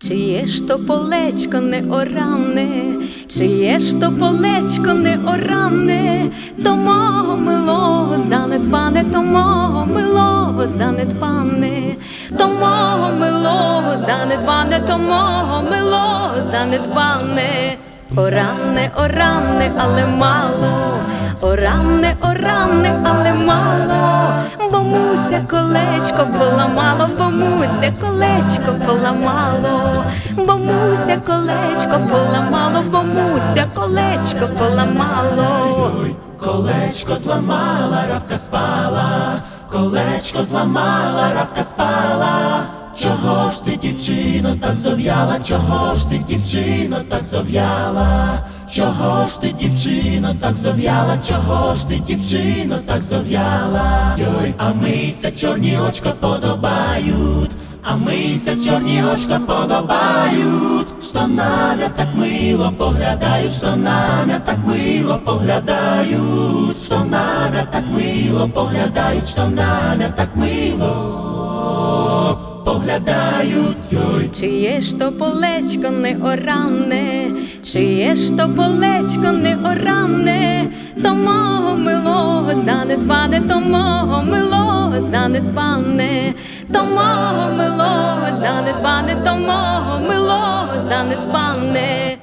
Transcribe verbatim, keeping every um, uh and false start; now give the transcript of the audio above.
Чиє ж то полечко не оране, чиє ж то полечко не оране, то мого милого занедбане, то мого милого занедбане, то мого милого занедбане, то мого милого занедбане. Оране, оране, але мало, оране, оране, але мало, бо муся колечко поламало, бо муся колечко поламало, бо муся колечко поламало, бо муся колечко поламало. Ой, колечко зламала, равка спала, колечко зламала, равка спала. Чого ж ти, дівчино, так зов'яла? Чого ж ти, дівчино, так зов'яла? Чого ж ти, дівчино, так зов'яла? Чого ж ти, дівчино, так зов'яла? Йой, а мися, чорні очка подобають, а мися, чорні очка подобають. Що намя так мило поглядають, що намя так мило поглядають, що намя так мило поглядають, що намя так мило поглядають. Йой. Чиє ж то полечко не оране, чиє ж то полечко не оране, то мого милого занедбане, то мого милого занедбане, то мого милого занедбане, то мого милого занедбане.